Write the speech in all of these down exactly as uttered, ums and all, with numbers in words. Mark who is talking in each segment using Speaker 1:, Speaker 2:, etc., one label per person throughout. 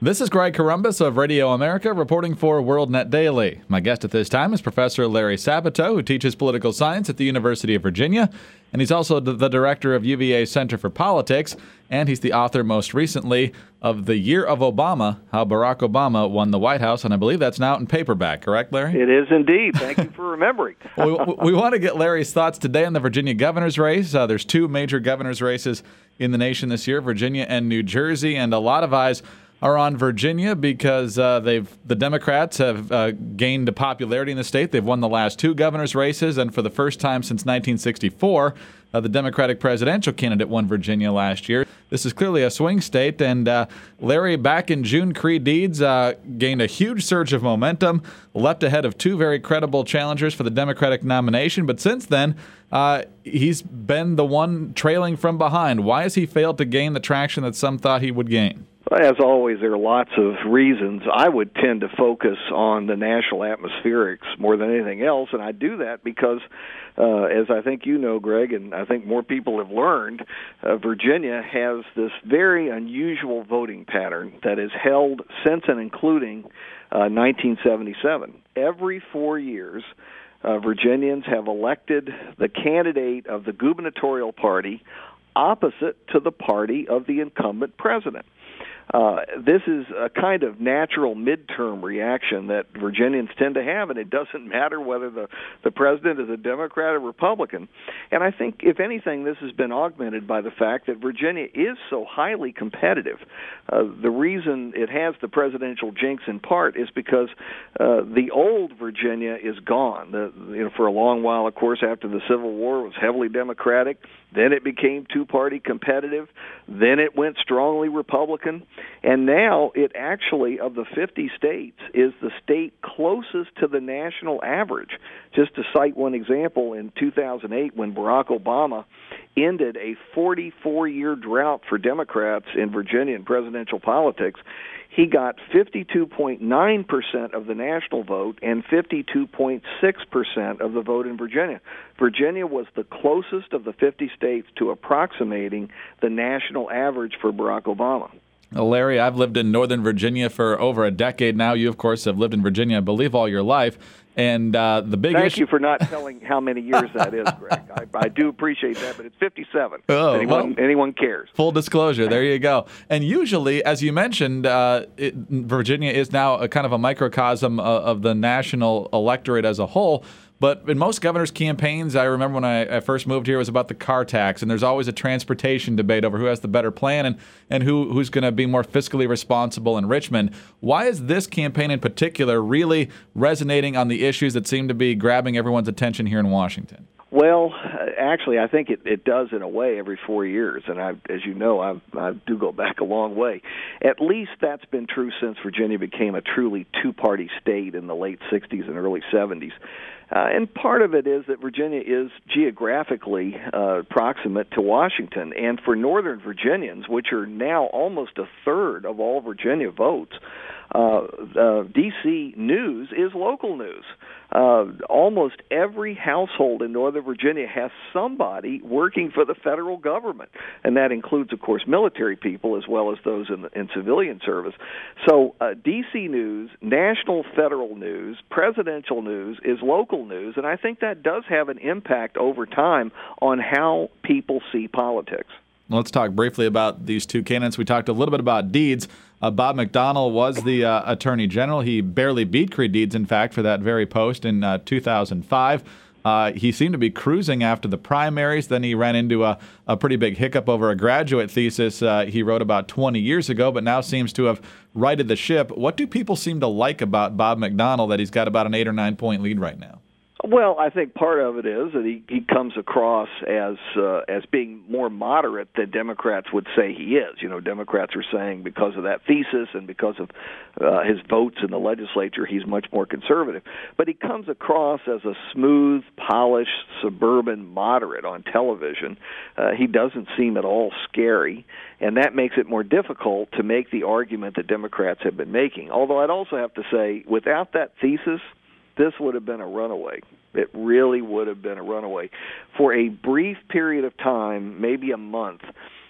Speaker 1: This is Greg Corombos of Radio America reporting for WorldNet Daily. My guest at this time is Professor Larry Sabato, who teaches political science at the University of Virginia, and he's also the director of U V A Center for Politics, and he's the author most recently of The Year of Obama, How Barack Obama Won the White House, and I believe that's now out in paperback, correct, Larry?
Speaker 2: It is indeed. Thank you for remembering.
Speaker 1: well, we, we want to get Larry's thoughts today on the Virginia governor's race. Uh, there's two major governor's races in the nation this year, Virginia and New Jersey, and a lot of eyes are on Virginia because uh, they've the Democrats have uh, gained popularity in the state. They've won the last two governor's races, and for the first time since nineteen sixty-four, uh, the Democratic presidential candidate won Virginia last year. This is clearly a swing state, and uh, Larry, back in June, Creed Deeds uh, gained a huge surge of momentum, leapt ahead of two very credible challengers for the Democratic nomination, but since then, uh, he's been the one trailing from behind. Why has he failed to gain the traction that some thought he would gain?
Speaker 2: As always, there are lots of reasons. I would tend to focus on the national atmospherics more than anything else, and I do that because, uh, as I think you know, Greg, and I think more people have learned, uh, Virginia has this very unusual voting pattern that is held since and including uh, nineteen seventy-seven. Every four years, uh, Virginians have elected the candidate of the gubernatorial party opposite to the party of the incumbent president. Uh, this is a kind of natural midterm reaction that Virginians tend to have, and it doesn't matter whether the, the president is a Democrat or Republican. And I think, if anything, this has been augmented by the fact that Virginia is so highly competitive. Uh, the reason it has the presidential jinx in part is because uh, the old Virginia is gone. The, you know, for a long while, of course, after the Civil War, it was heavily Democratic. Then it became two-party competitive. Then it went strongly Republican. And now it actually, of the fifty states, is the state closest to the national average. Just to cite one example, in two thousand eight, when Barack Obama ended a forty-four year drought for Democrats in Virginia in presidential politics, he got fifty-two point nine percent of the national vote and fifty-two point six percent of the vote in Virginia. Virginia was the closest of the fifty states to approximating the national average for Barack Obama.
Speaker 1: Well, Larry, I've lived in Northern Virginia for over a decade now. You, of course, have lived in Virginia, I believe, all your life. And uh, the big
Speaker 2: Thank
Speaker 1: issue...
Speaker 2: you for not telling how many years that is, Greg. I, I do appreciate that, but it's fifty-seven.
Speaker 1: Oh,
Speaker 2: anyone,
Speaker 1: well,
Speaker 2: anyone cares.
Speaker 1: Full disclosure, there you go. And usually, as you mentioned, uh, it, Virginia is now a kind of a microcosm of, of the national electorate as a whole. But in most governors' campaigns, I remember when I, I first moved here, it was about the car tax, and there's always a transportation debate over who has the better plan and, and who who's going to be more fiscally responsible in Richmond. Why is this campaign in particular really resonating on the issues that seem to be grabbing everyone's attention here in Washington?
Speaker 2: Well, actually, I think it, it does in a way every four years, and I, as you know, I, I do go back a long way. At least that's been true since Virginia became a truly two-party state in the late sixties and early seventies. Uh, and part of it is that Virginia is geographically uh, proximate to Washington. And for Northern Virginians, which are now almost a third of all Virginia votes, uh, uh, D C news is local news. Uh, almost every household in Northern Virginia has somebody working for the federal government, and that includes, of course, military people as well as those in, in civilian service. So uh, D C news, national federal news, presidential news is local news, and I think that does have an impact over time on how people see politics.
Speaker 1: Let's talk briefly about these two candidates. We talked a little bit about Deeds. Uh, Bob McDonnell was the uh, Attorney General. He barely beat Creed Deeds, in fact, for that very post in uh, two thousand five. Uh, he seemed to be cruising after the primaries. Then he ran into a, a pretty big hiccup over a graduate thesis uh, he wrote about twenty years ago, but now seems to have righted the ship. What do people seem to like about Bob McDonnell that he's got about an eight or nine point lead right now?
Speaker 2: Well, I think part of it is that he, he comes across as uh, as being more moderate than Democrats would say he is. You know, Democrats are saying because of that thesis and because of uh, his votes in the legislature, he's much more conservative. But he comes across as a smooth, polished, suburban moderate on television. Uh, he doesn't seem at all scary, and that makes it more difficult to make the argument that Democrats have been making. Although I'd also have to say, without that thesis, this would have been a runaway. It really would have been a runaway. For a brief period of time, maybe a month,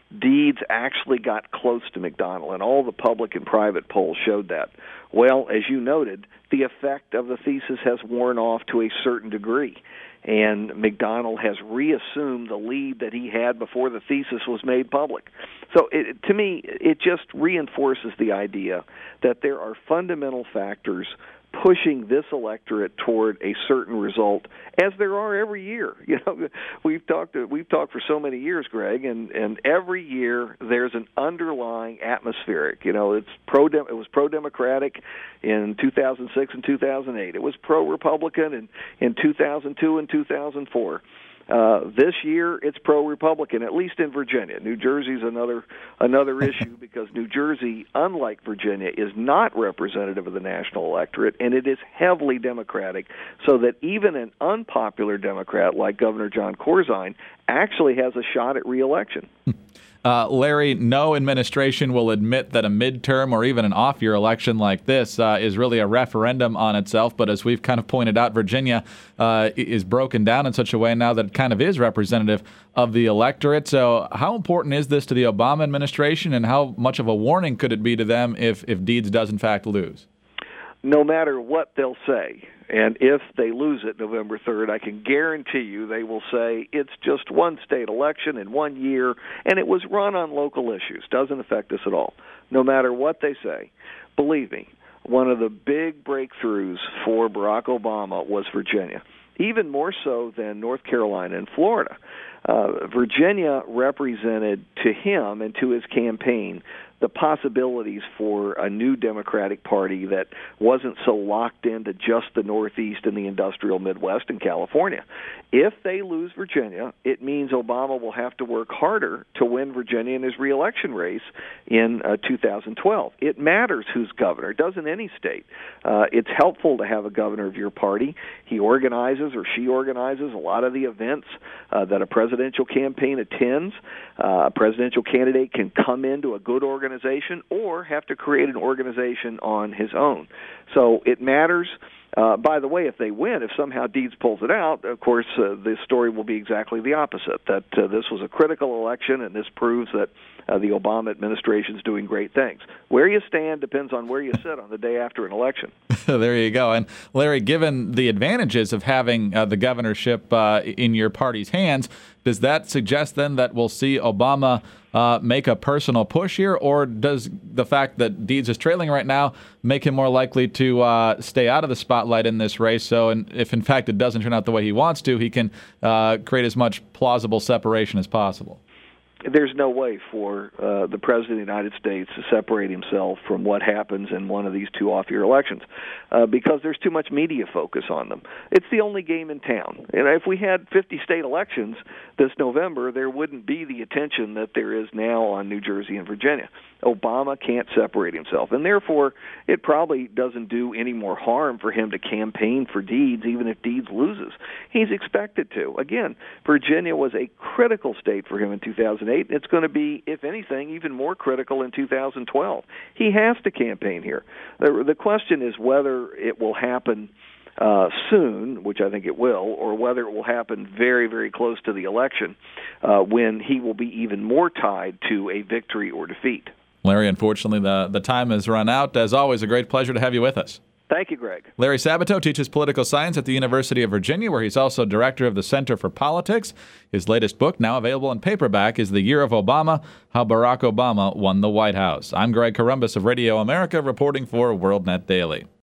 Speaker 2: Deeds actually got close to McDonnell, and all the public and private polls showed that. Well, as you noted, the effect of the thesis has worn off to a certain degree, and McDonnell has reassumed the lead that he had before the thesis was made public. So it, to me, it just reinforces the idea that there are fundamental factors pushing this electorate toward a certain result, as there are every year. You know, we've talked we've talked for so many years, Greg, and, and every year there's an underlying atmospheric. You know, it's pro it was pro-democratic in two thousand six and two thousand eight. It was pro-Republican in in two thousand two and two thousand four. Uh, this year, it's pro-Republican, at least in Virginia. New Jersey's another another issue because New Jersey, unlike Virginia, is not representative of the national electorate, and it is heavily Democratic, so that even an unpopular Democrat like Governor John Corzine actually has a shot at re-election.
Speaker 1: Uh, Larry, no administration will admit that a midterm or even an off-year election like this uh, is really a referendum on itself. But as we've kind of pointed out, Virginia uh, is broken down in such a way now that it kind of is representative of the electorate. So how important is this to the Obama administration, and how much of a warning could it be to them if, if Deeds does in fact lose?
Speaker 2: No matter what they'll say, and if they lose it November third, I can guarantee you they will say it's just one state election in one year, and it was run on local issues. Doesn't affect us at all. No matter what they say, believe me, one of the big breakthroughs for Barack Obama was Virginia, even more so than North Carolina and Florida. Uh, Virginia represented to him and to his campaign the possibilities for a new Democratic Party that wasn't so locked into just the Northeast and the industrial Midwest and California. If they lose Virginia, it means Obama will have to work harder to win Virginia in his reelection race in uh, two thousand twelve. It matters who's governor. It does in any state. Uh, it's helpful to have a governor of your party. He organizes or she organizes a lot of the events uh, that a presidential campaign attends. Uh, a presidential candidate can come into a good organization or have to create an organization on his own. So it matters. Uh, by the way, if they win, if somehow Deeds pulls it out, of course, uh, the story will be exactly the opposite, that uh, this was a critical election, and this proves that uh, the Obama administration is doing great things. Where you stand depends on where you sit on the day after an election.
Speaker 1: There you go. And Larry, given the advantages of having uh, the governorship uh, in your party's hands, does that suggest then that we'll see Obama uh, make a personal push here, or does the fact that Deeds is trailing right now make him more likely to uh, stay out of the spotlight in this race? So and if, in fact, it doesn't turn out the way he wants to, he can uh, create as much plausible separation as possible.
Speaker 2: There's no way for uh, the President of the United States to separate himself from what happens in one of these two off-year elections uh, because there's too much media focus on them. It's the only game in town. And if we had fifty state elections this November, there wouldn't be the attention that there is now on New Jersey and Virginia. Obama can't separate himself, and therefore it probably doesn't do any more harm for him to campaign for Deeds, even if Deeds loses. He's expected to. Again, Virginia was a critical state for him in two thousand eight. It's going to be, if anything, even more critical in two thousand twelve. He has to campaign here. The, the question is whether it will happen Uh, soon, which I think it will, or whether it will happen very, very close to the election uh, when he will be even more tied to a victory or defeat.
Speaker 1: Larry, unfortunately, the, the time has run out. As always, a great pleasure to have you with us.
Speaker 2: Thank you, Greg.
Speaker 1: Larry Sabato teaches political science at the University of Virginia, where he's also director of the Center for Politics. His latest book, now available in paperback, is The Year of Obama, How Barack Obama Won the White House. I'm Greg Corombos of Radio America, reporting for WorldNet Daily.